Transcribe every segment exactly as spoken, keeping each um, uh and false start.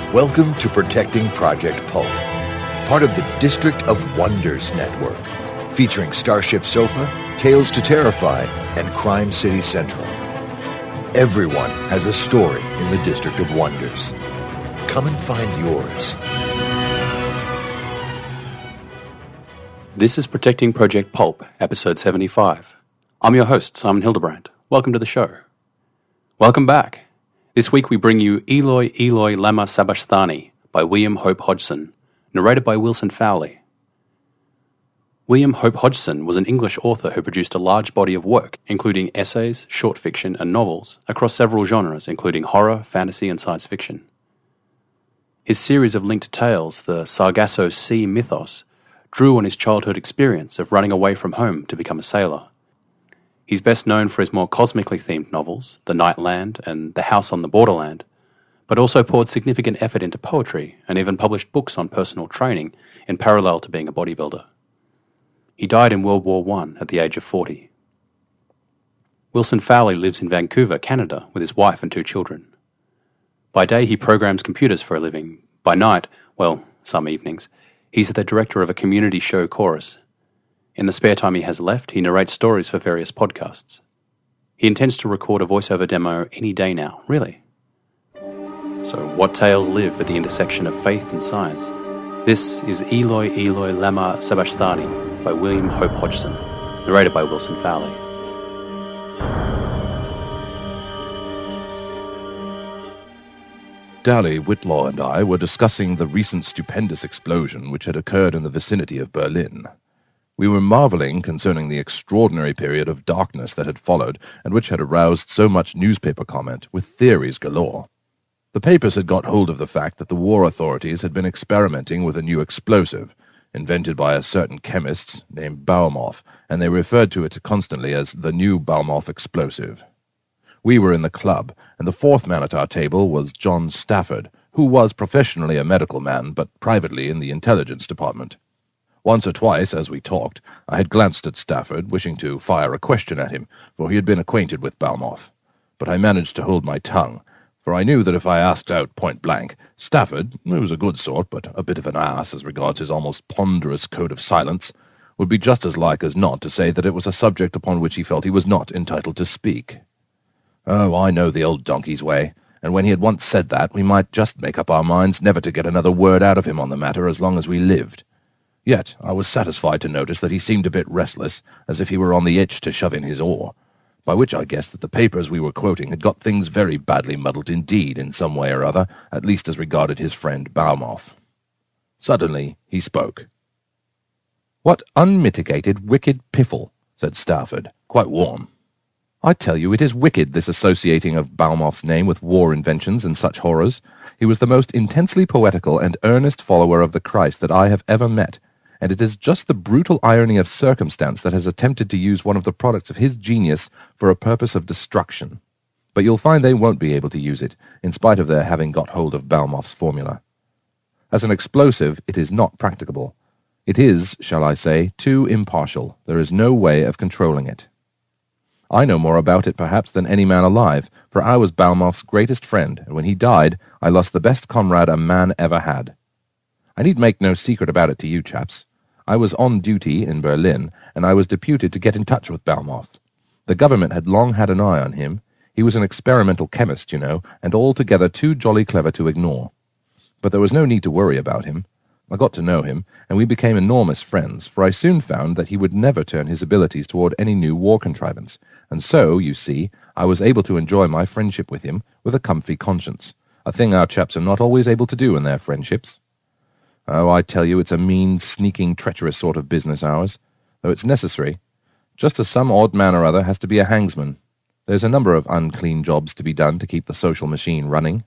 Welcome to Protecting Project Pulp, part of the District of Wonders network, featuring Starship Sofa, Tales to Terrify, and Crime City Central. Everyone has a story in the District of Wonders. Come and find yours. This is Protecting Project Pulp, episode seventy-five. I'm your host, Simon Hildebrand. Welcome to the show. Welcome back. This week we bring you Eloi, Eloi, lama sabachthani by William Hope Hodgson, narrated by Wilson Fowley. William Hope Hodgson was an English author who produced a large body of work, including essays, short fiction, and novels, across several genres, including horror, fantasy, and science fiction. His series of linked tales, the Sargasso Sea mythos, drew on his childhood experience of running away from home to become a sailor. He's best known for his more cosmically themed novels, The Night Land and The House on the Borderland, but also poured significant effort into poetry and even published books on personal training in parallel to being a bodybuilder. He died in World War One at the age of forty. Wilson Fowley lives in Vancouver, Canada, with his wife and two children. By day he programs computers for a living. By night, well, some evenings, he's the director of a community show chorus. In the spare time he has left, he narrates stories for various podcasts. He intends to record a voiceover demo any day now, really. So what tales live at the intersection of faith and science? This is Eloi, Eloi, lama sabachthani by William Hope Hodgson, narrated by Wilson Fowley. Dally, Whitlaw and I were discussing the recent stupendous explosion which had occurred in the vicinity of Berlin. We were marveling concerning the extraordinary period of darkness that had followed, and which had aroused so much newspaper comment, with theories galore. The papers had got hold of the fact that the war authorities had been experimenting with a new explosive, invented by a certain chemist named Baumoff, and they referred to it constantly as the new Baumoff explosive. We were in the club, and the fourth man at our table was John Stafford, who was professionally a medical man, but privately in the intelligence department. Once or twice, as we talked, I had glanced at Stafford, wishing to fire a question at him, for he had been acquainted with Baumoff. But I managed to hold my tongue, for I knew that if I asked out point-blank, Stafford, who was a good sort, but a bit of an ass as regards his almost ponderous code of silence, would be just as like as not to say that it was a subject upon which he felt he was not entitled to speak. Oh, I know the old donkey's way, and when he had once said that, we might just make up our minds never to get another word out of him on the matter as long as we lived. Yet I was satisfied to notice that he seemed a bit restless, as if he were on the itch to shove in his oar, by which I guessed that the papers we were quoting had got things very badly muddled indeed in some way or other, at least as regarded his friend Baumoff. Suddenly he spoke. "What unmitigated wicked piffle," said Stafford, quite warm. "I tell you it is wicked, this associating of Baumoff's name with war inventions and such horrors. He was the most intensely poetical and earnest follower of the Christ that I have ever met, and it is just the brutal irony of circumstance that has attempted to use one of the products of his genius for a purpose of destruction. But you'll find they won't be able to use it, in spite of their having got hold of Baumoff's formula. As an explosive, it is not practicable. It is, shall I say, too impartial. There is no way of controlling it. I know more about it, perhaps, than any man alive, for I was Baumoff's greatest friend, and when he died, I lost the best comrade a man ever had. I need make no secret about it to you chaps. I was on duty in Berlin, and I was deputed to get in touch with Baumoff. The government had long had an eye on him. He was an experimental chemist, you know, and altogether too jolly clever to ignore. But there was no need to worry about him. I got to know him, and we became enormous friends, for I soon found that he would never turn his abilities toward any new war contrivance, and so, you see, I was able to enjoy my friendship with him with a comfy conscience, a thing our chaps are not always able to do in their friendships. Oh, I tell you, it's a mean, sneaking, treacherous sort of business, ours, though it's necessary, just as some odd man or other has to be a hangsman. There's a number of unclean jobs to be done to keep the social machine running.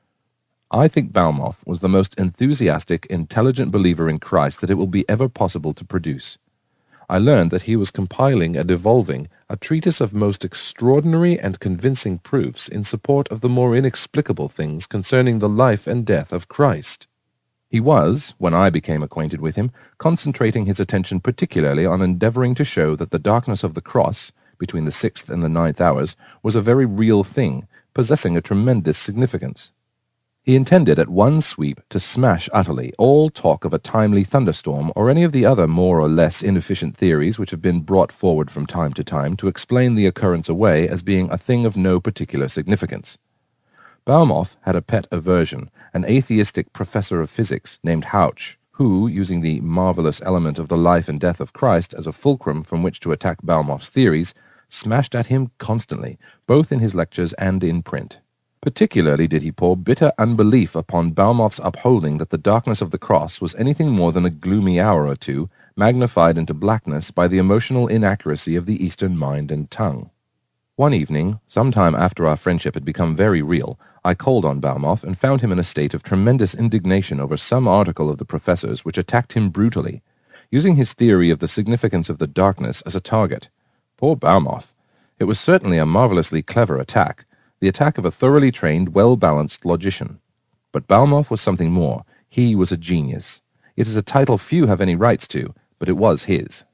I think Baumoff was the most enthusiastic, intelligent believer in Christ that it will be ever possible to produce. I learned that he was compiling and evolving a treatise of most extraordinary and convincing proofs in support of the more inexplicable things concerning the life and death of Christ. He was, when I became acquainted with him, concentrating his attention particularly on endeavoring to show that the darkness of the cross, between the sixth and the ninth hours, was a very real thing, possessing a tremendous significance. He intended at one sweep to smash utterly all talk of a timely thunderstorm or any of the other more or less inefficient theories which have been brought forward from time to time to explain the occurrence away as being a thing of no particular significance. Balmoff had a pet aversion, an atheistic professor of physics named Hauch, who, using the marvelous element of the life and death of Christ as a fulcrum from which to attack Balmoff's theories, smashed at him constantly, both in his lectures and in print. Particularly did he pour bitter unbelief upon Balmoff's upholding that the darkness of the cross was anything more than a gloomy hour or two, magnified into blackness by the emotional inaccuracy of the Eastern mind and tongue. One evening, some time after our friendship had become very real, I called on Balmoff and found him in a state of tremendous indignation over some article of the professor's which attacked him brutally, using his theory of the significance of the darkness as a target. Poor Balmoff! It was certainly a marvellously clever attack, the attack of a thoroughly trained, well-balanced logician. But Balmoff was something more. He was a genius. It is a title few have any rights to, but it was his.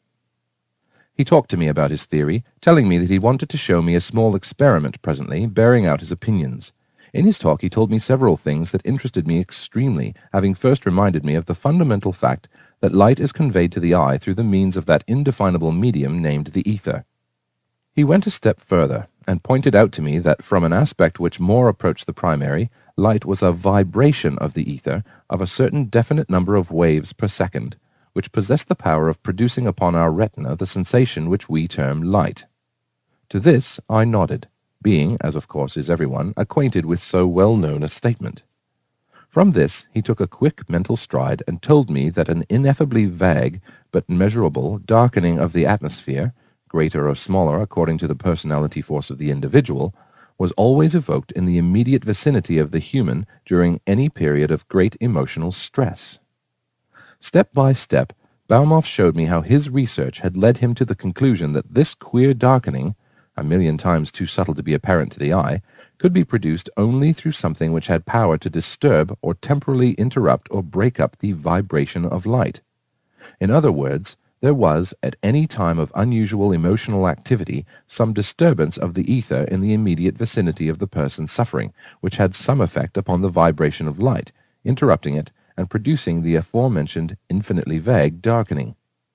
He talked to me about his theory, telling me that he wanted to show me a small experiment presently, bearing out his opinions. In his talk he told me several things that interested me extremely, having first reminded me of the fundamental fact that light is conveyed to the eye through the means of that indefinable medium named the ether. He went a step further, and pointed out to me that from an aspect which more approached the primary, light was a vibration of the ether of a certain definite number of waves per second, which possessed the power of producing upon our retina the sensation which we term light. To this I nodded, being, as of course is everyone, acquainted with so well-known a statement. From this he took a quick mental stride and told me that an ineffably vague, but measurable, darkening of the atmosphere, greater or smaller according to the personality force of the individual, was always evoked in the immediate vicinity of the human during any period of great emotional stress. Step by step, Balmoff showed me how his research had led him to the conclusion that this queer darkening, a million times too subtle to be apparent to the eye, could be produced only through something which had power to disturb or temporarily interrupt or break up the vibration of light. In other words, there was, at any time of unusual emotional activity, some disturbance of the ether in the immediate vicinity of the person suffering, which had some effect upon the vibration of light, interrupting it and producing the aforementioned infinitely vague darkening.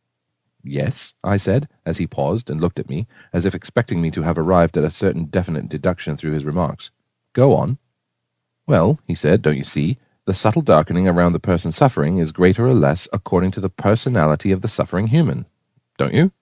"Yes," I said, as he paused and looked at me, as if expecting me to have arrived at a certain definite deduction through his remarks. "Go on." "Well," he said, "don't you see? The subtle darkening around the person suffering is greater or less according to the personality of the suffering human. Don't you?"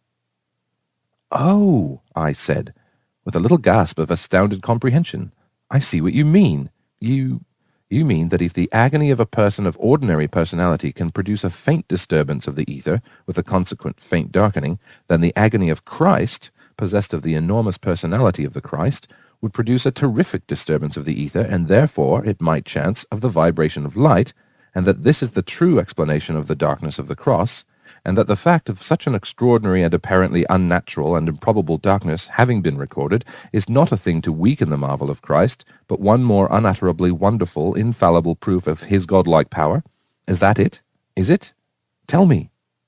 "Oh," I said, with a little gasp of astounded comprehension. "I see what you mean. You... you mean that if the agony of a person of ordinary personality can produce a faint disturbance of the ether, with a consequent faint darkening, then the agony of Christ, possessed of the enormous personality of the Christ, would produce a terrific disturbance of the ether, and therefore, it might chance, of the vibration of light, and that this is the true explanation of the darkness of the cross, and that the fact of such an extraordinary and apparently unnatural and improbable darkness having been recorded is not a thing to weaken the marvel of Christ, but one more unutterably wonderful, infallible proof of his godlike power? Is that it? Is it? Tell me."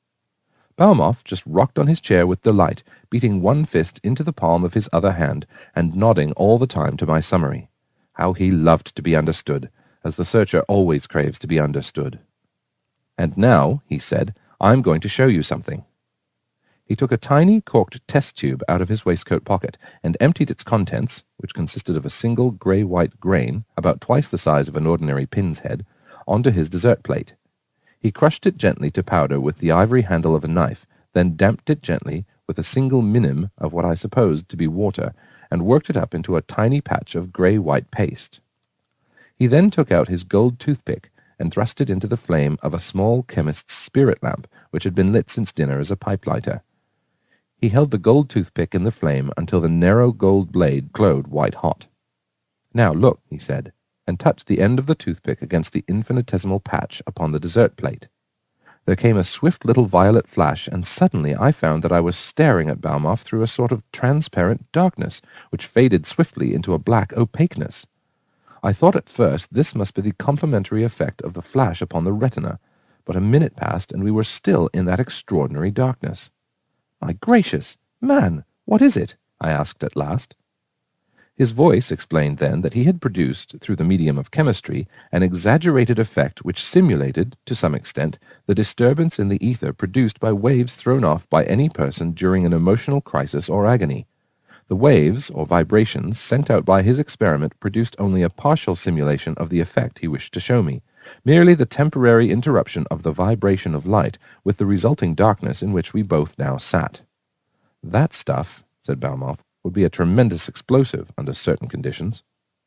Balmoff just rocked on his chair with delight, beating one fist into the palm of his other hand, and nodding all the time to my summary. How he loved to be understood, as the searcher always craves to be understood. "And now," he said, "I'm going to show you something." He took a tiny corked test tube out of his waistcoat pocket, and emptied its contents, which consisted of a single grey-white grain, about twice the size of an ordinary pin's head, onto his dessert plate. He crushed it gently to powder with the ivory handle of a knife, then damped it gently with a single minim of what I supposed to be water, and worked it up into a tiny patch of grey-white paste. He then took out his gold toothpick and thrust it into the flame of a small chemist's spirit lamp, which had been lit since dinner as a pipe-lighter. He held the gold toothpick in the flame until the narrow gold blade glowed white-hot. "Now look," he said, and touched the end of the toothpick against the infinitesimal patch upon the dessert plate. There came a swift little violet flash, and suddenly I found that I was staring at Balmoff through a sort of transparent darkness, which faded swiftly into a black opaqueness. I thought at first this must be the complementary effect of the flash upon the retina, but a minute passed, and we were still in that extraordinary darkness. "My gracious! Man, what is it?" I asked at last. His voice explained then that he had produced, through the medium of chemistry, an exaggerated effect which simulated, to some extent, the disturbance in the ether produced by waves thrown off by any person during an emotional crisis or agony. The waves, or vibrations, sent out by his experiment produced only a partial simulation of the effect he wished to show me, merely the temporary interruption of the vibration of light, with the resulting darkness in which we both now sat. "That stuff," said Balmoff, "would be a tremendous explosive under certain conditions."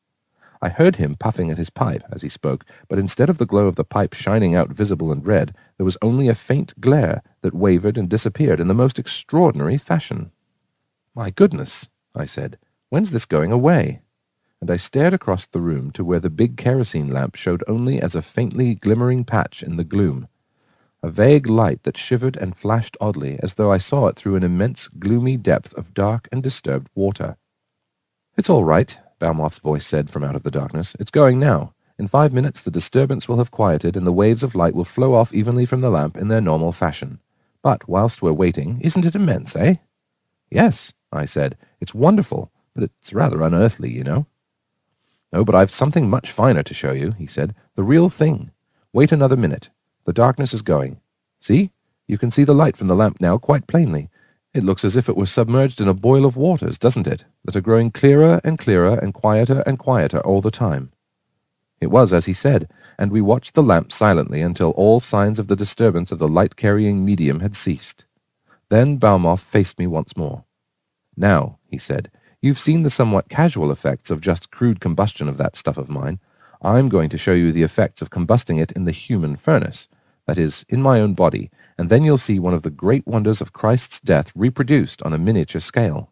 I heard him puffing at his pipe as he spoke, but instead of the glow of the pipe shining out visible and red, there was only a faint glare that wavered and disappeared in the most extraordinary fashion. "My goodness," I said, "when's this going away?" And I stared across the room to where the big kerosene lamp showed only as a faintly glimmering patch in the gloom, a vague light that shivered and flashed oddly, as though I saw it through an immense gloomy depth of dark and disturbed water. "It's all right," Balmoff's voice said from out of the darkness. "It's going now. In five minutes the disturbance will have quieted, and the waves of light will flow off evenly from the lamp in their normal fashion. But whilst we're waiting, isn't it immense, eh?" "Yes," I said. "It's wonderful, but it's rather unearthly, you know." "No, but I've something much finer to show you," he said. "The real thing. Wait another minute. The darkness is going. See? You can see the light from the lamp now quite plainly. It looks as if it were submerged in a boil of waters, doesn't it, that are growing clearer and clearer and quieter and quieter all the time." It was as he said, and we watched the lamp silently until all signs of the disturbance of the light-carrying medium had ceased. Then Balmoff faced me once more. "Now," he said, "you've seen the somewhat casual effects of just crude combustion of that stuff of mine. I'm going to show you the effects of combusting it in the human furnace, that is, in my own body, and then you'll see one of the great wonders of Christ's death reproduced on a miniature scale."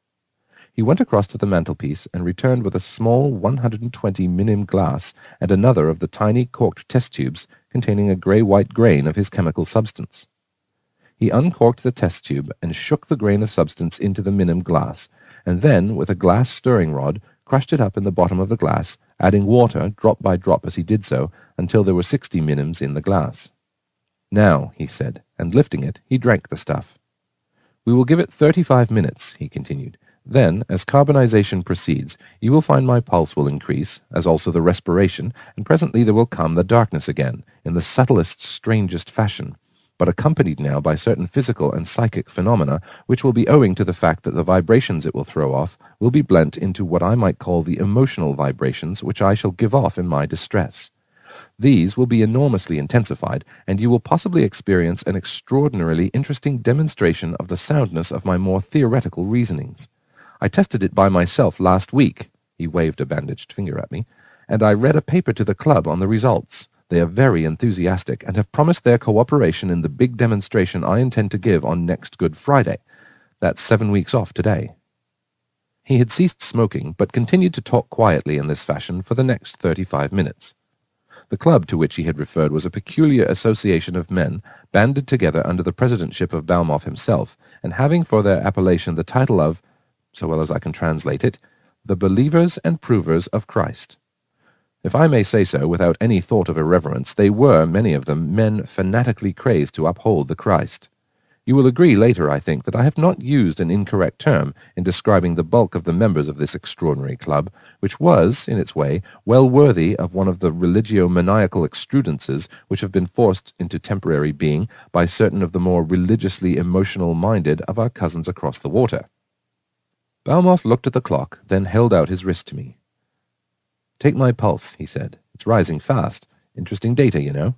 He went across to the mantelpiece and returned with a small one hundred twenty minim glass and another of the tiny corked test tubes containing a grey-white grain of his chemical substance. He uncorked the test tube and shook the grain of substance into the minim glass, and then, with a glass stirring rod, crushed it up in the bottom of the glass, adding water drop by drop as he did so, until there were sixty minims in the glass. "Now," he said, and lifting it, he drank the stuff. "We will give it thirty-five minutes," he continued. "Then, as carbonization proceeds, you will find my pulse will increase, as also the respiration, and presently there will come the darkness again, in the subtlest, strangest fashion, but accompanied now by certain physical and psychic phenomena, which will be owing to the fact that the vibrations it will throw off will be blent into what I might call the emotional vibrations which I shall give off in my distress. These will be enormously intensified, and you will possibly experience an extraordinarily interesting demonstration of the soundness of my more theoretical reasonings. I tested it by myself last week," he waved a bandaged finger at me, "and I read a paper to the club on the results. They are very enthusiastic, and have promised their cooperation in the big demonstration I intend to give on next Good Friday. That's seven weeks off today." He had ceased smoking, but continued to talk quietly in this fashion for the next thirty-five minutes. The club to which he had referred was a peculiar association of men, banded together under the presidentship of Balmoff himself, and having for their appellation the title of, so well as I can translate it, the Believers and Provers of Christ. If I may say so without any thought of irreverence, they were, many of them, men fanatically crazed to uphold the Christ. You will agree later, I think, that I have not used an incorrect term in describing the bulk of the members of this extraordinary club, which was, in its way, well worthy of one of the religio-maniacal extrudances which have been forced into temporary being by certain of the more religiously emotional-minded of our cousins across the water. Balmoff looked at the clock, then held out his wrist to me. "Take my pulse," he said. "It's rising fast. Interesting data, you know."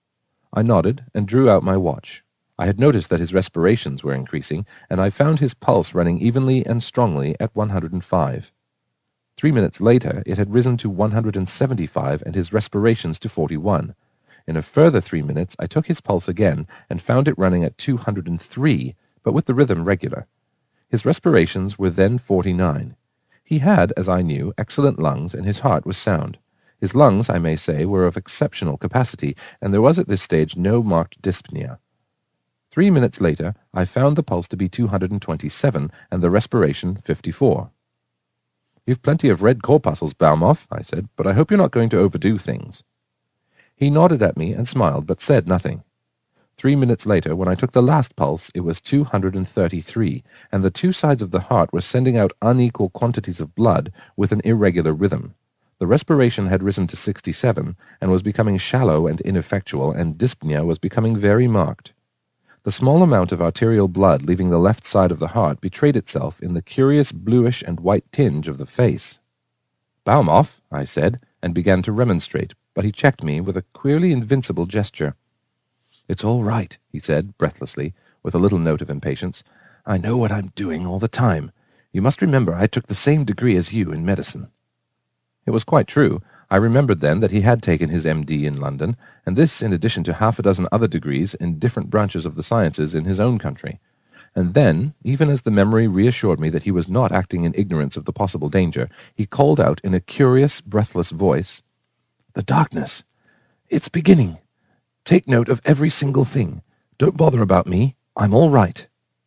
I nodded and drew out my watch. I had noticed that his respirations were increasing, and I found his pulse running evenly and strongly at one hundred and five. Three minutes later it had risen to one hundred and seventy-five and his respirations to forty-one. In a further three minutes I took his pulse again and found it running at two hundred and three, but with the rhythm regular. His respirations were then forty-nine. He had, as I knew, excellent lungs, and his heart was sound. His lungs, I may say, were of exceptional capacity, and there was at this stage no marked dyspnea. Three minutes later, I found the pulse to be two hundred and twenty-seven, and the respiration fifty-four. "You've plenty of red corpuscles, Balmoff," I said, "but I hope you're not going to overdo things." He nodded at me and smiled, but said nothing. Three minutes later, when I took the last pulse, it was two hundred thirty-three, and the two sides of the heart were sending out unequal quantities of blood with an irregular rhythm. The respiration had risen to sixty-seven, and was becoming shallow and ineffectual, and dyspnea was becoming very marked. The small amount of arterial blood leaving the left side of the heart betrayed itself in the curious bluish and white tinge of the face. "Balmoff," I said, and began to remonstrate, but he checked me with a queerly invincible gesture. "It's all right," he said, breathlessly, with a little note of impatience. "I know what I'm doing all the time. You must remember I took the same degree as you in medicine." It was quite true. I remembered then that he had taken his M D in London, and this in addition to half a dozen other degrees in different branches of the sciences in his own country. And then, even as the memory reassured me that he was not acting in ignorance of the possible danger, he called out in a curious, breathless voice, "The darkness! It's beginning! Take note of every single thing. Don't bother about me. I'm all right."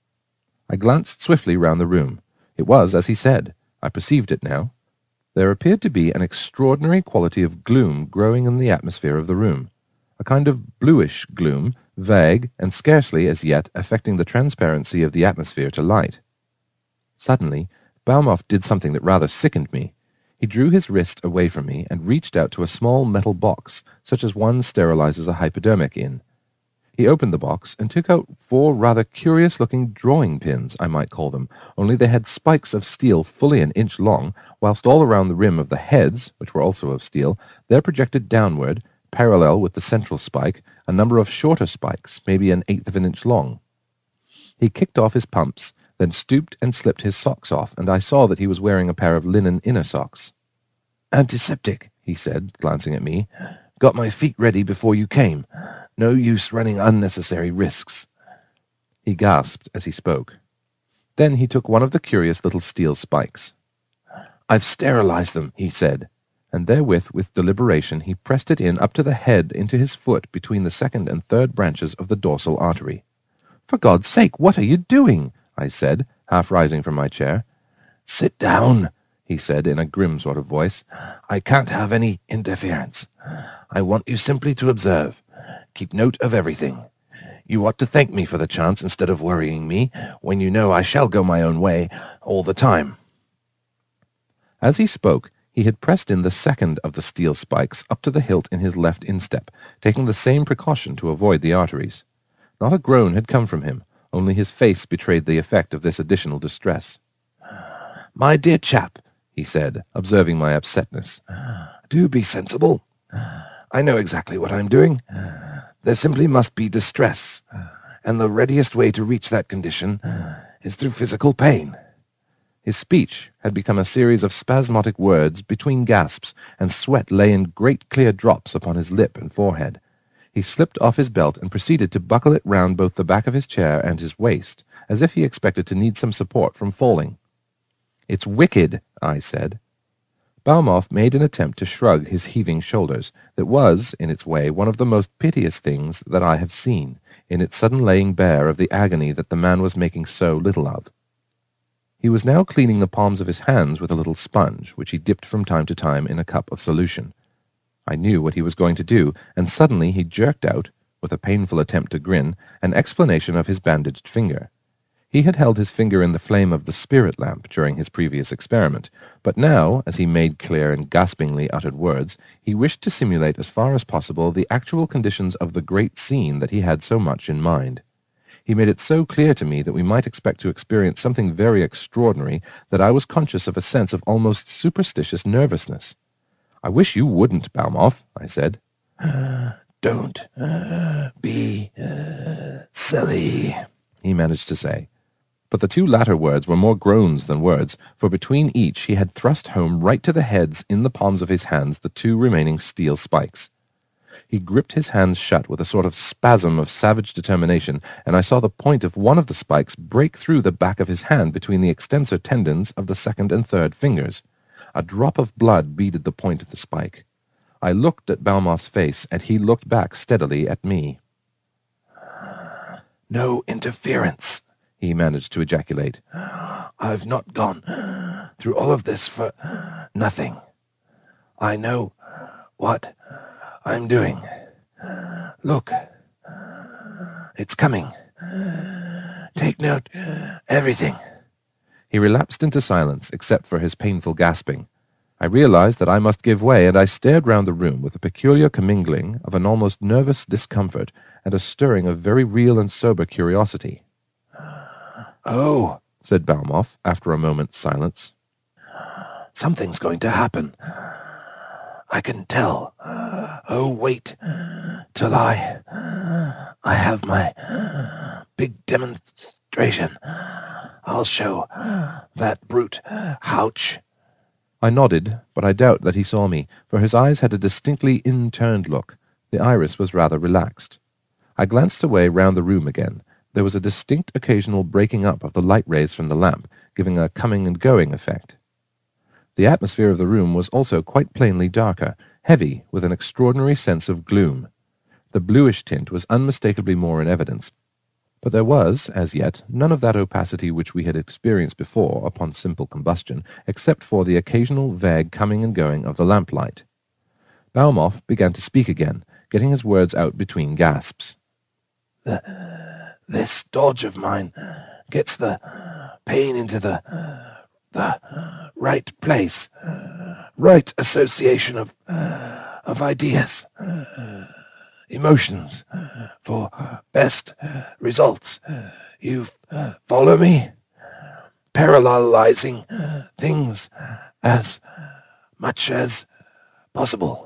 I glanced swiftly round the room. It was as he said. I perceived it now. There appeared to be an extraordinary quality of gloom growing in the atmosphere of the room, a kind of bluish gloom, vague, and scarcely as yet affecting the transparency of the atmosphere to light. Suddenly, Balmoff did something that rather sickened me. He drew his wrist away from me and reached out to a small metal box, such as one sterilizes a hypodermic in. He opened the box and took out four rather curious-looking drawing pins, I might call them, only they had spikes of steel fully an inch long, whilst all around the rim of the heads, which were also of steel, there projected downward, parallel with the central spike, a number of shorter spikes, maybe an eighth of an inch long. He kicked off his pumps, then stooped and slipped his socks off, and I saw that he was wearing a pair of linen inner socks. "Antiseptic," he said, glancing at me. "Got my feet ready before you came. No use running unnecessary risks." He gasped as he spoke. Then he took one of the curious little steel spikes. "I've sterilized them," he said, and therewith, with deliberation, he pressed it in up to the head into his foot between the second and third branches of the dorsal artery. "For God's sake, what are you doing?" I said, half rising from my chair. "Sit down," he said in a grim sort of voice. "I can't have any interference. I want you simply to observe. Keep note of everything. You ought to thank me for the chance instead of worrying me, when you know I shall go my own way all the time." As he spoke, he had pressed in the second of the steel spikes up to the hilt in his left instep, taking the same precaution to avoid the arteries. Not a groan had come from him, only his face betrayed the effect of this additional distress. "My dear chap," he said, observing my upsetness, "do be sensible. I know exactly what I'm doing. There simply must be distress, and the readiest way to reach that condition is through physical pain." His speech had become a series of spasmodic words between gasps, and sweat lay in great clear drops upon his lip and forehead. He slipped off his belt and proceeded to buckle it round both the back of his chair and his waist, as if he expected to need some support from falling. "It's wicked," I said. Balmoff made an attempt to shrug his heaving shoulders, that was, in its way, one of the most piteous things that I have seen, in its sudden laying bare of the agony that the man was making so little of. He was now cleaning the palms of his hands with a little sponge, which he dipped from time to time in a cup of solution. I knew what he was going to do, and suddenly he jerked out, with a painful attempt to grin, an explanation of his bandaged finger. He had held his finger in the flame of the spirit lamp during his previous experiment, but now, as he made clear and gaspingly uttered words, he wished to simulate as far as possible the actual conditions of the great scene that he had so much in mind. He made it so clear to me that we might expect to experience something very extraordinary that I was conscious of a sense of almost superstitious nervousness. "I wish you wouldn't, Balmoff," I said. "Don't uh, be uh, silly," he managed to say. But the two latter words were more groans than words, for between each he had thrust home right to the heads in the palms of his hands the two remaining steel spikes. He gripped his hands shut with a sort of spasm of savage determination, and I saw the point of one of the spikes break through the back of his hand between the extensor tendons of the second and third fingers. A drop of blood beaded the point of the spike. I looked at Balmoff's face, and he looked back steadily at me. "No interference," he managed to ejaculate. "I've not gone through all of this for nothing. I know what I'm doing. Look, It's coming. Take note. Everything. He relapsed into silence, except for his painful gasping. I realized that I must give way, and I stared round the room with a peculiar commingling of an almost nervous discomfort and a stirring of very real and sober curiosity. "Oh," said Balmoff, after a moment's silence. "Something's going to happen. I can tell. Oh, wait till I... I have my big demonstration. I'll show that brute Houch." I nodded, but I doubt that he saw me, for his eyes had a distinctly in-turned look. The iris was rather relaxed. I glanced away round the room again. There was a distinct occasional breaking up of the light rays from the lamp, giving a coming-and-going effect. The atmosphere of the room was also quite plainly darker, heavy, with an extraordinary sense of gloom. The bluish tint was unmistakably more in evidence, but there was, as yet, none of that opacity which we had experienced before upon simple combustion, except for the occasional vague coming and going of the lamplight. Balmoff began to speak again, getting his words out between gasps. The, "This dodge of mine gets the pain into the, the right place, right association of, of ideas, emotions, for best results. You follow me? Parallelizing things as much as possible.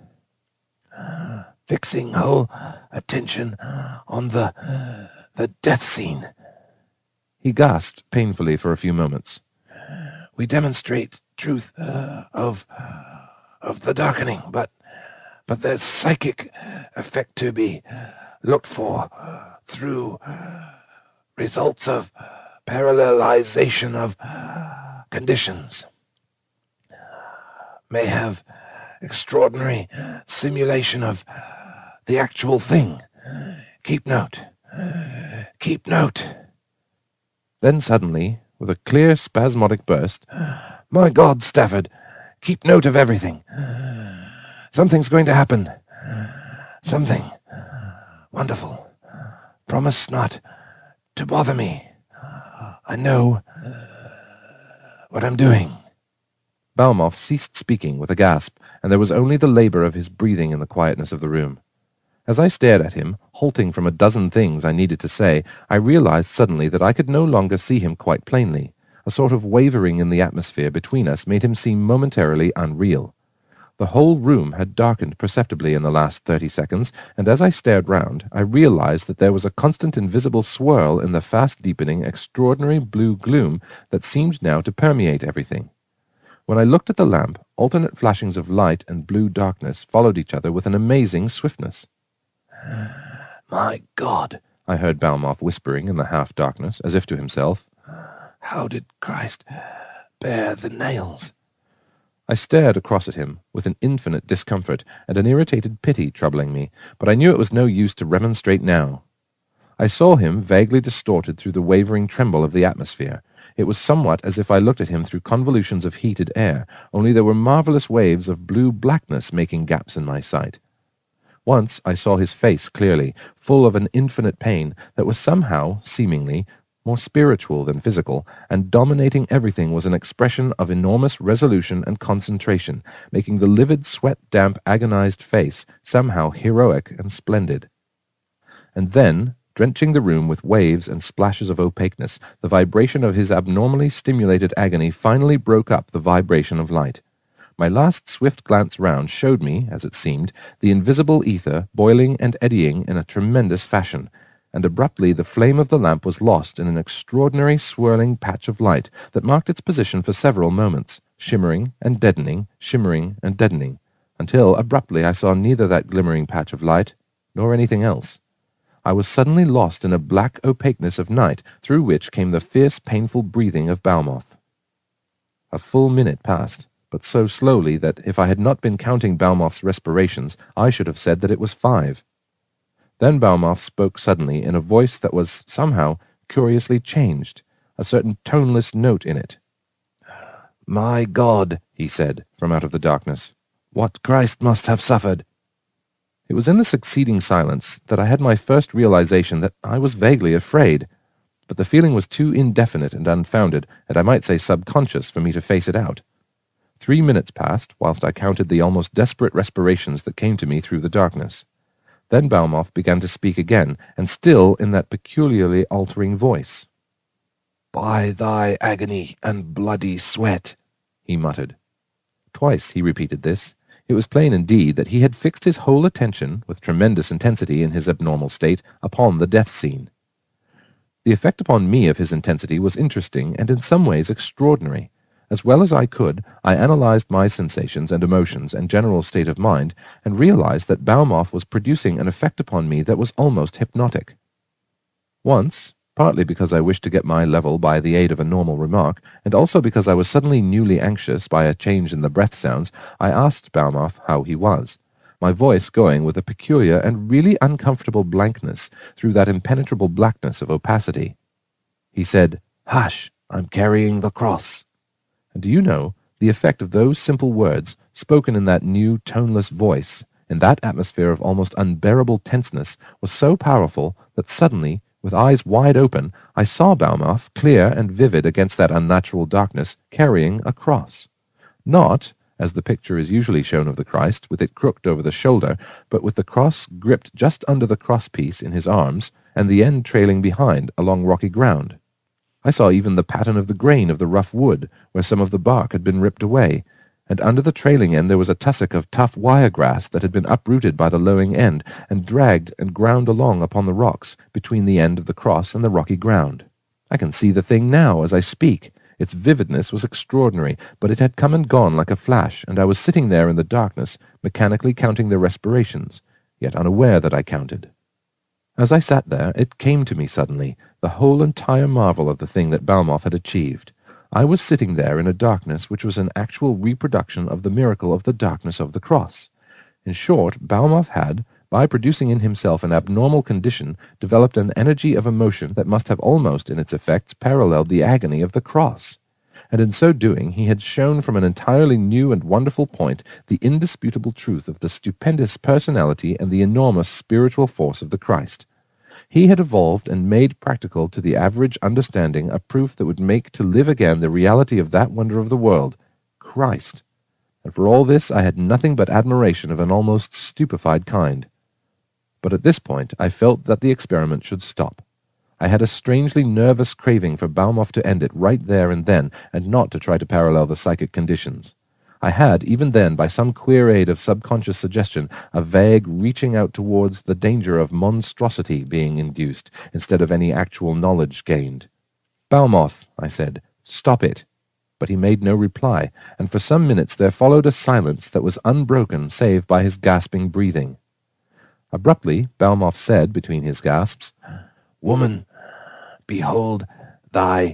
Fixing whole attention on the the death scene." He gasped painfully for a few moments. "We demonstrate truth uh, of of the darkening, but but there's psychic effect to be looked for through results of parallelization of conditions. May have extraordinary simulation of the actual thing. Keep note. Keep note." Then suddenly, with a clear spasmodic burst, "My God, Stafford, keep note of everything. Something's going to happen. Something wonderful. Promise not to bother me. I know what I'm doing." Balmoff ceased speaking with a gasp, and there was only the labour of his breathing in the quietness of the room. As I stared at him, halting from a dozen things I needed to say, I realized suddenly that I could no longer see him quite plainly. A sort of wavering in the atmosphere between us made him seem momentarily unreal. The whole room had darkened perceptibly in the last thirty seconds, and as I stared round, I realized that there was a constant invisible swirl in the fast-deepening, extraordinary blue gloom that seemed now to permeate everything. When I looked at the lamp, alternate flashings of light and blue darkness followed each other with an amazing swiftness. "My God," I heard Balmoff whispering in the half-darkness, as if to himself. "How did Christ bear the nails?" I stared across at him, with an infinite discomfort and an irritated pity troubling me, but I knew it was no use to remonstrate now. I saw him vaguely distorted through the wavering tremble of the atmosphere. It was somewhat as if I looked at him through convolutions of heated air, only there were marvellous waves of blue blackness making gaps in my sight. Once I saw his face clearly, full of an infinite pain that was somehow, seemingly, more spiritual than physical, and dominating everything was an expression of enormous resolution and concentration, making the livid, sweat-damp, agonized face somehow heroic and splendid. And then, drenching the room with waves and splashes of opaqueness, the vibration of his abnormally stimulated agony finally broke up the vibration of light. My last swift glance round showed me, as it seemed, the invisible ether boiling and eddying in a tremendous fashion, and abruptly the flame of the lamp was lost in an extraordinary swirling patch of light that marked its position for several moments, shimmering and deadening, shimmering and deadening, until abruptly I saw neither that glimmering patch of light nor anything else. I was suddenly lost in a black opaqueness of night, through which came the fierce, painful breathing of Balmoff. A full minute passed, but so slowly that if I had not been counting Balmoff's respirations, I should have said that it was five. Then Balmoff spoke suddenly in a voice that was, somehow, curiously changed, a certain toneless note in it. "My God," he said, from out of the darkness, "what Christ must have suffered!" It was in the succeeding silence that I had my first realization that I was vaguely afraid, but the feeling was too indefinite and unfounded, and I might say subconscious, for me to face it out. Three minutes passed whilst I counted the almost desperate respirations that came to me through the darkness. Then Balmoff began to speak again, and still in that peculiarly altering voice. "By thy agony and bloody sweat," he muttered. Twice he repeated this. It was plain indeed that he had fixed his whole attention, with tremendous intensity in his abnormal state, upon the death scene. The effect upon me of his intensity was interesting and in some ways extraordinary. As well as I could, I analyzed my sensations and emotions and general state of mind, and realized that Balmoff was producing an effect upon me that was almost hypnotic. Once, partly because I wished to get my level by the aid of a normal remark, and also because I was suddenly newly anxious by a change in the breath sounds, I asked Balmoff how he was, my voice going with a peculiar and really uncomfortable blankness through that impenetrable blackness of opacity. He said, "Hush, I'm carrying the cross." And do you know, the effect of those simple words, spoken in that new, toneless voice, in that atmosphere of almost unbearable tenseness, was so powerful that suddenly, with eyes wide open, I saw Balmoff, clear and vivid against that unnatural darkness, carrying a cross. Not, as the picture is usually shown of the Christ, with it crooked over the shoulder, but with the cross gripped just under the crosspiece in his arms, and the end trailing behind along rocky ground. I saw even the pattern of the grain of the rough wood, where some of the bark had been ripped away, and under the trailing end there was a tussock of tough wire-grass that had been uprooted by the lowing end, and dragged and ground along upon the rocks, between the end of the cross and the rocky ground. I can see the thing now as I speak. Its vividness was extraordinary, but it had come and gone like a flash, and I was sitting there in the darkness, mechanically counting the respirations, yet unaware that I counted. As I sat there, it came to me suddenly, the whole entire marvel of the thing that Balmoff had achieved. I was sitting there in a darkness which was an actual reproduction of the miracle of the darkness of the cross. In short, Balmoff had, by producing in himself an abnormal condition, developed an energy of emotion that must have almost in its effects paralleled the agony of the cross. And in so doing he had shown from an entirely new and wonderful point the indisputable truth of the stupendous personality and the enormous spiritual force of the Christ. He had evolved and made practical to the average understanding a proof that would make to live again the reality of that wonder of the world, Christ. And for all this I had nothing but admiration of an almost stupefied kind. But at this point I felt that the experiment should stop. I had a strangely nervous craving for Balmoff to end it right there and then, and not to try to parallel the psychic conditions. I had, even then, by some queer aid of subconscious suggestion, a vague reaching out towards the danger of monstrosity being induced, instead of any actual knowledge gained. "Balmoff," I said, "stop it." But he made no reply, and for some minutes there followed a silence that was unbroken save by his gasping breathing. Abruptly, Balmoff said, between his gasps, "Woman, behold thy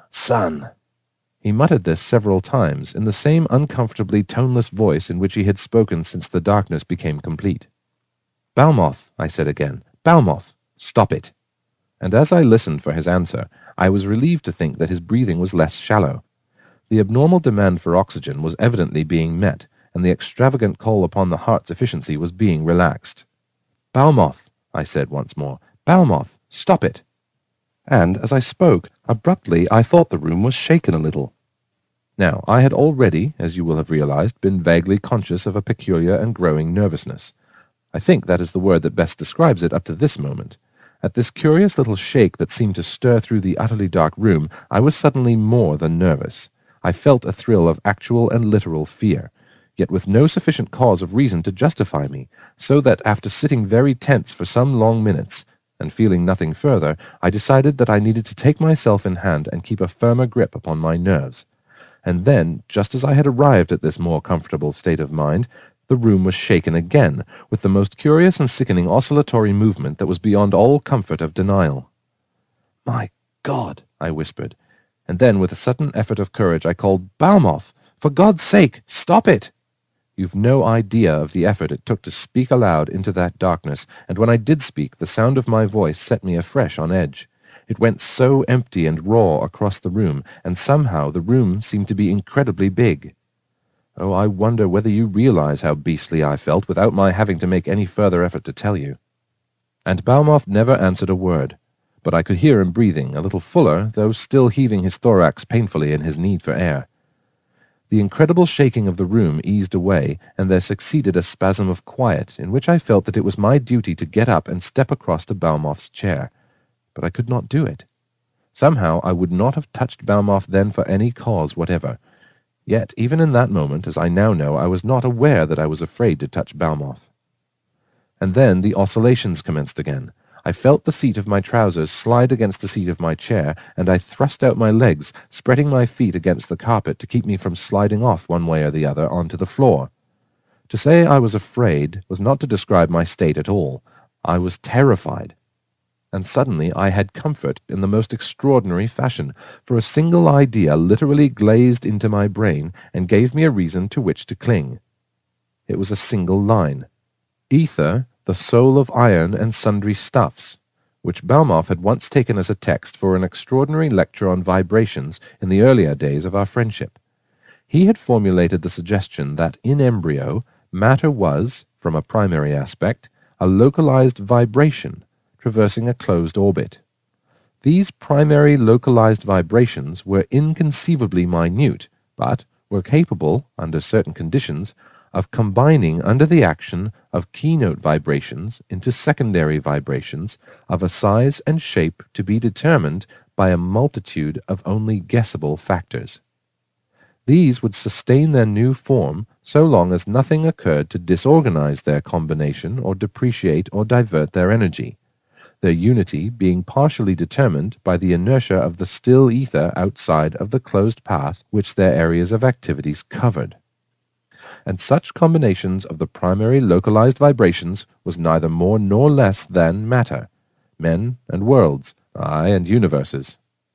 son." He muttered this several times, in the same uncomfortably toneless voice in which he had spoken since the darkness became complete. "Balmoff," I said again, "Balmoff, stop it." And as I listened for his answer, I was relieved to think that his breathing was less shallow. The abnormal demand for oxygen was evidently being met, and the extravagant call upon the heart's efficiency was being relaxed. "Balmoff," I said once more, "Balmoff, stop it." And, as I spoke, abruptly I thought the room was shaken a little. Now, I had already, as you will have realized, been vaguely conscious of a peculiar and growing nervousness. I think that is the word that best describes it up to this moment. At this curious little shake that seemed to stir through the utterly dark room, I was suddenly more than nervous. I felt a thrill of actual and literal fear, yet with no sufficient cause of reason to justify me, so that after sitting very tense for some long minutes, and feeling nothing further, I decided that I needed to take myself in hand and keep a firmer grip upon my nerves. And then, just as I had arrived at this more comfortable state of mind, the room was shaken again, with the most curious and sickening oscillatory movement that was beyond all comfort of denial. "My God!" I whispered, and then with a sudden effort of courage I called, "Balmoff! For God's sake, stop it!" You've no idea of the effort it took to speak aloud into that darkness, and when I did speak, the sound of my voice set me afresh on edge. It went so empty and raw across the room, and somehow the room seemed to be incredibly big. Oh, I wonder whether you realize how beastly I felt without my having to make any further effort to tell you. And Balmoff never answered a word, but I could hear him breathing, a little fuller, though still heaving his thorax painfully in his need for air. The incredible shaking of the room eased away, and there succeeded a spasm of quiet, in which I felt that it was my duty to get up and step across to Balmoff's chair. But I could not do it. Somehow I would not have touched Balmoff then for any cause whatever. Yet, even in that moment, as I now know, I was not aware that I was afraid to touch Balmoff. And then the oscillations commenced again. I felt the seat of my trousers slide against the seat of my chair, and I thrust out my legs, spreading my feet against the carpet to keep me from sliding off one way or the other onto the floor. To say I was afraid was not to describe my state at all. I was terrified. And suddenly I had comfort in the most extraordinary fashion, for a single idea literally glazed into my brain and gave me a reason to which to cling. It was a single line. Ether, the soul of iron and sundry stuffs, which Balmoff had once taken as a text for an extraordinary lecture on vibrations in the earlier days of our friendship. He had formulated the suggestion that in embryo, matter was, from a primary aspect, a localized vibration, traversing a closed orbit. These primary localized vibrations were inconceivably minute, but were capable, under certain conditions, of combining under the action of keynote vibrations into secondary vibrations of a size and shape to be determined by a multitude of only guessable factors. These would sustain their new form so long as nothing occurred to disorganize their combination or depreciate or divert their energy, their unity being partially determined by the inertia of the still ether outside of the closed path which their areas of activities covered. And such combinations of the primary localized vibrations was neither more nor less than matter, men and worlds, aye, and universes.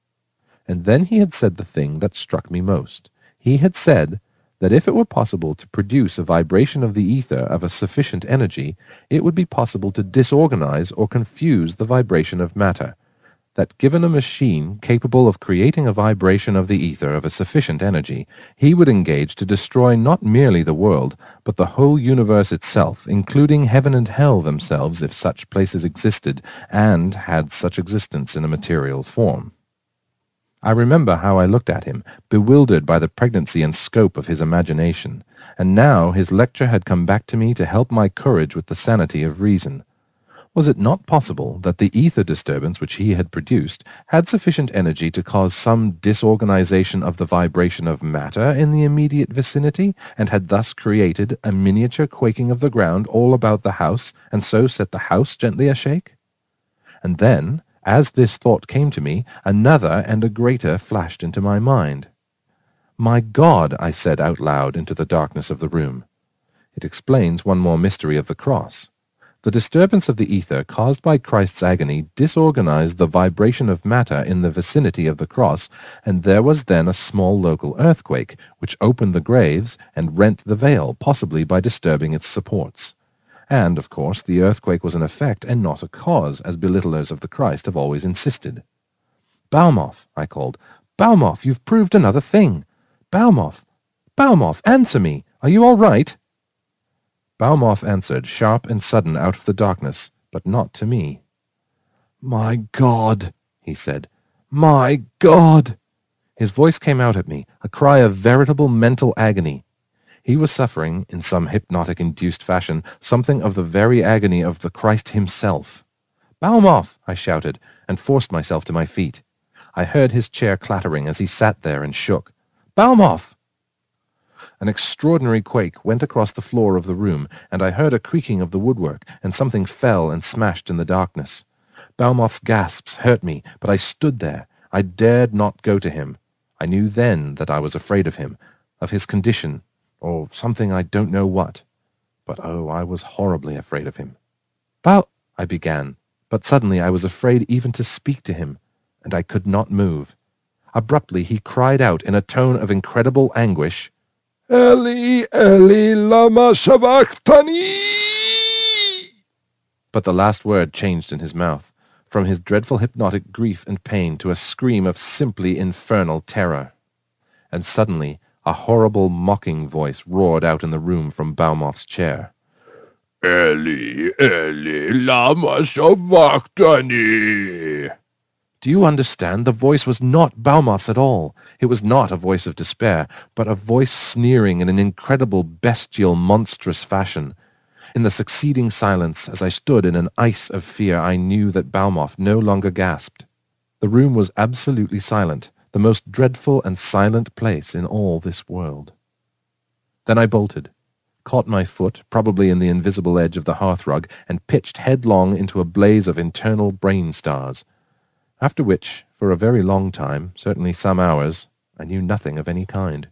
And then he had said the thing that struck me most. He had said that if it were possible to produce a vibration of the ether of a sufficient energy, it would be possible to disorganize or confuse the vibration of matter, that given a machine capable of creating a vibration of the ether of a sufficient energy, he would engage to destroy not merely the world, but the whole universe itself, including heaven and hell themselves, if such places existed, and had such existence in a material form. I remember how I looked at him, bewildered by the pregnancy and scope of his imagination, and now his lecture had come back to me to help my courage with the sanity of reason. Was it not possible that the ether disturbance which he had produced had sufficient energy to cause some disorganization of the vibration of matter in the immediate vicinity, and had thus created a miniature quaking of the ground all about the house, and so set the house gently a-shake? And then, as this thought came to me, another and a greater flashed into my mind. "My God," I said out loud into the darkness of the room. It explains one more mystery of the cross. The disturbance of the ether caused by Christ's agony disorganized the vibration of matter in the vicinity of the cross, and there was then a small local earthquake, which opened the graves and rent the veil, possibly by disturbing its supports. And, of course, the earthquake was an effect and not a cause, as belittlers of the Christ have always insisted. "Balmoff," I called. "Balmoff, you've proved another thing. Balmoff! Balmoff, answer me! Are you all right?" Balmoff answered, sharp and sudden out of the darkness, but not to me. "My God," he said. "My God!" His voice came out at me, a cry of veritable mental agony. He was suffering, in some hypnotic-induced fashion, something of the very agony of the Christ himself. "Balmoff!" I shouted, and forced myself to my feet. I heard his chair clattering as he sat there and shook. "Balmoff!" An extraordinary quake went across the floor of the room, and I heard a creaking of the woodwork, and something fell and smashed in the darkness. Balmoff's gasps hurt me, but I stood there. I dared not go to him. I knew then that I was afraid of him, of his condition, or something I don't know what. But oh, I was horribly afraid of him. "Bal—" I began, but suddenly I was afraid even to speak to him, and I could not move. Abruptly he cried out in a tone of incredible anguish, "Eli, Eli, lama sabachthani!" But the last word changed in his mouth, from his dreadful hypnotic grief and pain to a scream of simply infernal terror. And suddenly A horrible, mocking voice roared out in the room from Baumoth's chair. Eli, Eli, lama sabachthani. Do you understand? The voice was not Baumoth's at all. It was not a voice of despair, but a voice sneering in an incredible, bestial, monstrous fashion. In the succeeding silence, as I stood in an ice of fear, I knew that Baumoth no longer gasped. The room was absolutely silent, the most dreadful and silent place in all this world. Then I bolted, caught my foot, probably in the invisible edge of the hearthrug, and pitched headlong into a blaze of internal brain stars. After which, for a very long time, certainly some hours, I knew nothing of any kind.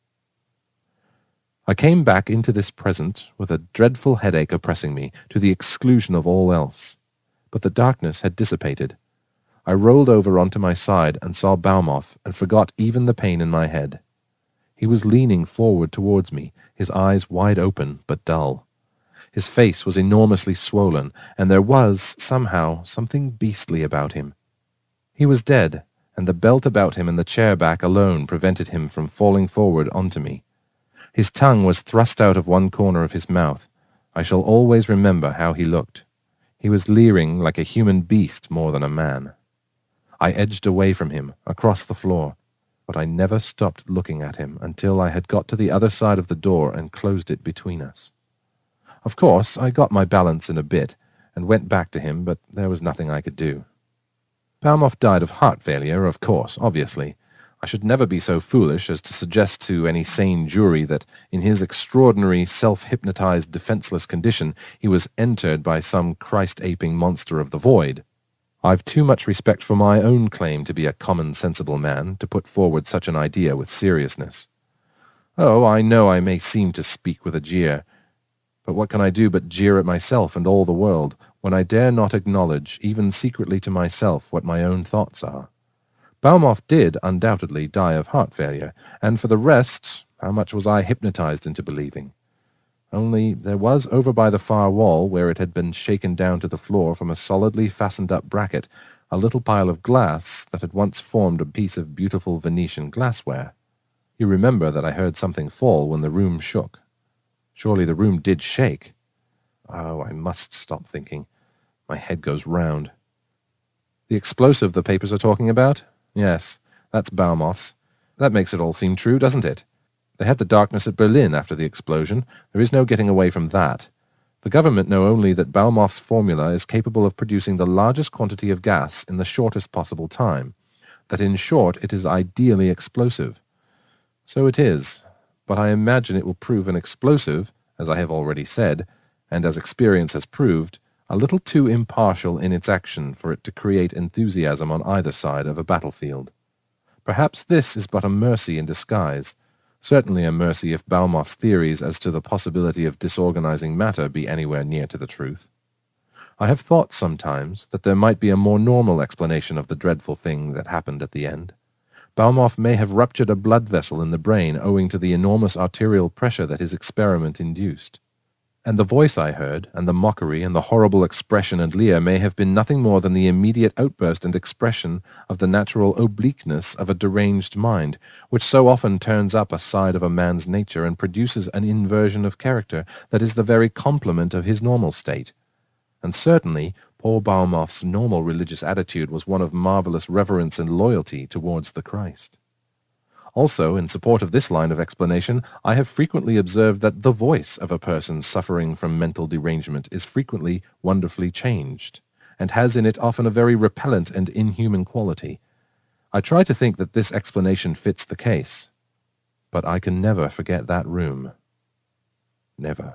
I came back into this present with a dreadful headache oppressing me, to the exclusion of all else. But the darkness had dissipated. I rolled over onto my side and saw Baumoth, and forgot even the pain in my head. He was leaning forward towards me, his eyes wide open but dull. His face was enormously swollen, and there was, somehow, something beastly about him. He was dead, and the belt about him and the chair back alone prevented him from falling forward onto me. His tongue was thrust out of one corner of his mouth. I shall always remember how he looked. He was leering like a human beast more than a man. I edged away from him, across the floor, but I never stopped looking at him until I had got to the other side of the door and closed it between us. Of course, I got my balance in a bit, and went back to him, but there was nothing I could do. Baumoth died of heart failure, of course, obviously. I should never be so foolish as to suggest to any sane jury that, in his extraordinary, self-hypnotized, defenseless condition, he was entered by some Christ-aping monster of the void. I've too much respect for my own claim to be a common, sensible man to put forward such an idea with seriousness. Oh, I know I may seem to speak with a jeer, but what can I do but jeer at myself and all the world, when I dare not acknowledge, even secretly to myself, what my own thoughts are? Baumoth did undoubtedly die of heart failure, and for the rest, how much was I hypnotized into believing? Only there was over by the far wall, where it had been shaken down to the floor from a solidly fastened-up bracket, a little pile of glass that had once formed a piece of beautiful Venetian glassware. You remember that I heard something fall when the room shook. Surely the room did shake. Oh, I must stop thinking. My head goes round. The explosive the papers are talking about? Yes, that's Baumoth's. That makes it all seem true, doesn't it? They had the darkness at Berlin after the explosion. There is no getting away from that. The government know only that Baumoth's formula is capable of producing the largest quantity of gas in the shortest possible time, that in short it is ideally explosive. So it is, but I imagine it will prove an explosive, as I have already said, and as experience has proved, a little too impartial in its action for it to create enthusiasm on either side of a battlefield. Perhaps this is but a mercy in disguise, certainly a mercy if Baumoth's theories as to the possibility of disorganizing matter be anywhere near to the truth. I have thought sometimes that there might be a more normal explanation of the dreadful thing that happened at the end. Baumoth may have ruptured a blood vessel in the brain owing to the enormous arterial pressure that his experiment induced. And the voice I heard, and the mockery, and the horrible expression and leer may have been nothing more than the immediate outburst and expression of the natural obliqueness of a deranged mind, which so often turns up a side of a man's nature and produces an inversion of character that is the very complement of his normal state. And certainly, poor Baumoth's normal religious attitude was one of marvelous reverence and loyalty towards the Christ. Also, in support of this line of explanation, I have frequently observed that the voice of a person suffering from mental derangement is frequently wonderfully changed, and has in it often a very repellent and inhuman quality. I try to think that this explanation fits the case, but I can never forget that room. Never.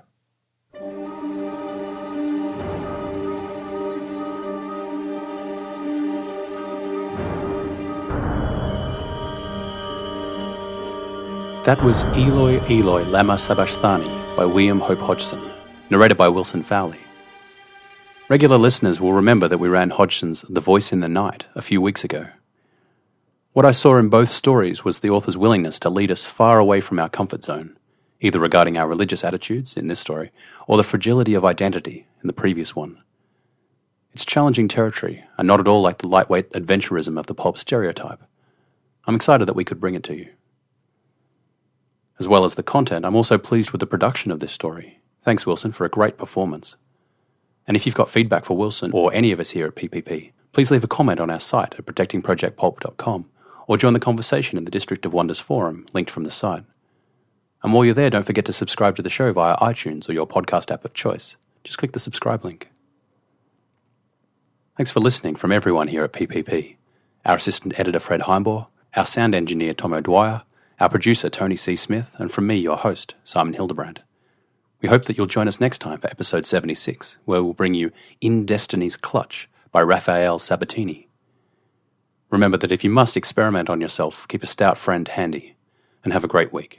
That was Eloi, Eloi, lama sabachthani by William Hope Hodgson, narrated by Wilson Fowley. Regular listeners will remember that we ran Hodgson's The Voice in the Night a few weeks ago. What I saw in both stories was the author's willingness to lead us far away from our comfort zone, either regarding our religious attitudes in this story or the fragility of identity in the previous one. It's challenging territory and not at all like the lightweight adventurism of the pulp stereotype. I'm excited that we could bring it to you. As well as the content, I'm also pleased with the production of this story. Thanks, Wilson, for a great performance. And if you've got feedback for Wilson or any of us here at P P P, please leave a comment on our site at protecting project pulp dot com or join the conversation in the District of Wonders forum, linked from the site. And while you're there, don't forget to subscribe to the show via iTunes or your podcast app of choice. Just click the subscribe link. Thanks for listening from everyone here at P P P. Our assistant editor Fred Heimbaugh, our sound engineer Tom O'Dwyer, our producer Tony C. Smith, and from me, your host, Simon Hildebrand. We hope that you'll join us next time for episode seventy-six, where we'll bring you In Destiny's Clutch by Raphael Sabatini. Remember that if you must experiment on yourself, keep a stout friend handy, and have a great week.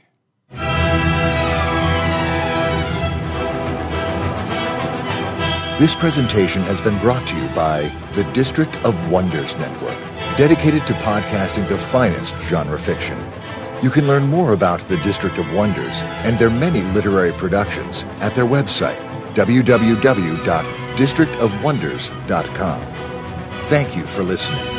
This presentation has been brought to you by the District of Wonders Network, dedicated to podcasting the finest genre fiction. You can learn more about the District of Wonders and their many literary productions at their website, w w w dot district of wonders dot com. Thank you for listening.